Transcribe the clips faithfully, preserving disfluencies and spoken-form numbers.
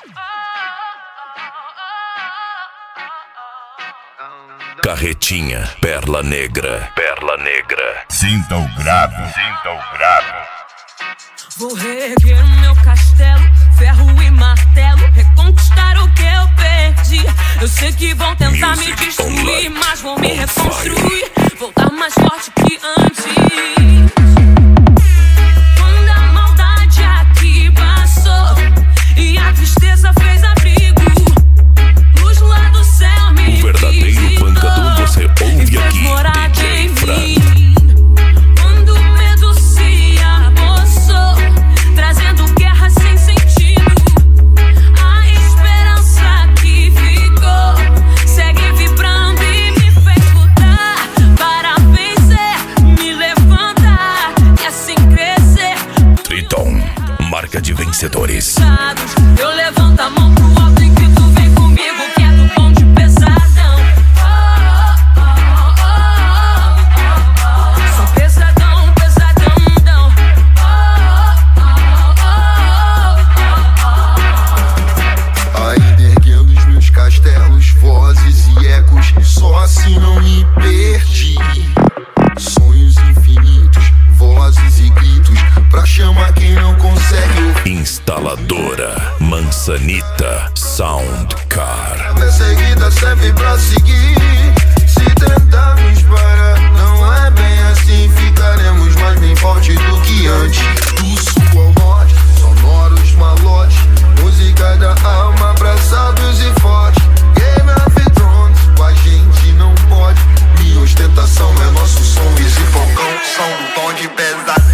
Carretinha, Perla Negra, Perla Negra. Sinta o grave, sinta o grave. Vou reerguer o meu castelo, ferro e martelo, reconquistar o que eu perdi. Eu sei que vão tentar Music me destruir, online, mas vão me on reconstruir. fire. Voltar mais forte que antes. Quando a maldade aqui passou e a tristeza fez abrigo, luz lá do céu me O verdadeiro visitou pancadão você ouve e fez aqui, morada D J em Fran. mim. Quando o medo se apossou, trazendo guerra sem sentido, a esperança que ficou segue vibrando e me fez lutar para vencer, me levantar e assim crescer. Triton, marca de vencedores. Eu levanto a mão pro alto e grito, vem comigo que é do bom de pesadão. Sou pesadão, pesadão. Ainda erguendo os meus castelos, vozes e ecos, só assim não me perdi. Sonhos infinitos, vozes e gritos, pra chamar quem não consegue ouvir. Instaladora Mansanita Soundcar. A perseguida serve pra seguir. Se tentarmos parar, não é bem assim. Ficaremos mais bem forte do que antes. Do sul ao norte, sonoros malotes, música da alma, abraçados e fortes. Game of Thrones, com a gente não pode. Minha ostentação é nosso som. Esse focão, som do tom de pesadão.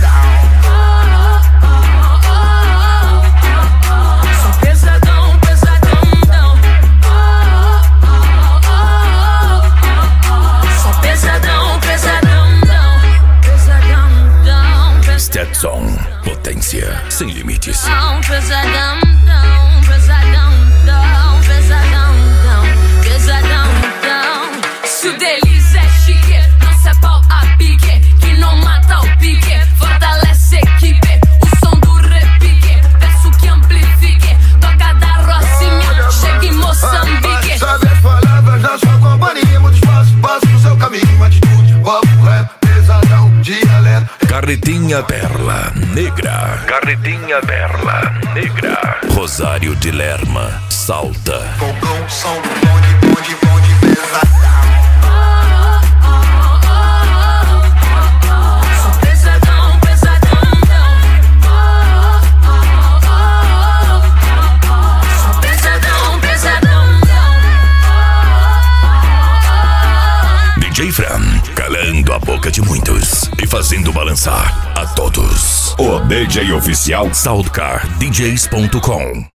Stetson, potência sem limites. Pesadão, dão, pesadão, dão, pesadão, dão, pesadão, dão. Se o deles é chique, não se é pau a pique, que não mata o pique, fortalece a equipe. O som do repique, peço que amplifique, toca da Rocinha, chega em Moçambique. Sabe as palavras da sua companhia, muito espaço, passo no seu caminho, uma atitude, papo reto, pesadão, dialeto. Carretinha Perla Negra. Carretinha Perla Negra. Rosário de Lerma, Salta. Fogão, som do bonde, bonde, bonde, pesadão. Sou pesadão, pesadão, sou pesadão, pesadão. D J Fran, calando a boca de muitos e fazendo balançar a todos. O D J oficial Soundcar D Js ponto com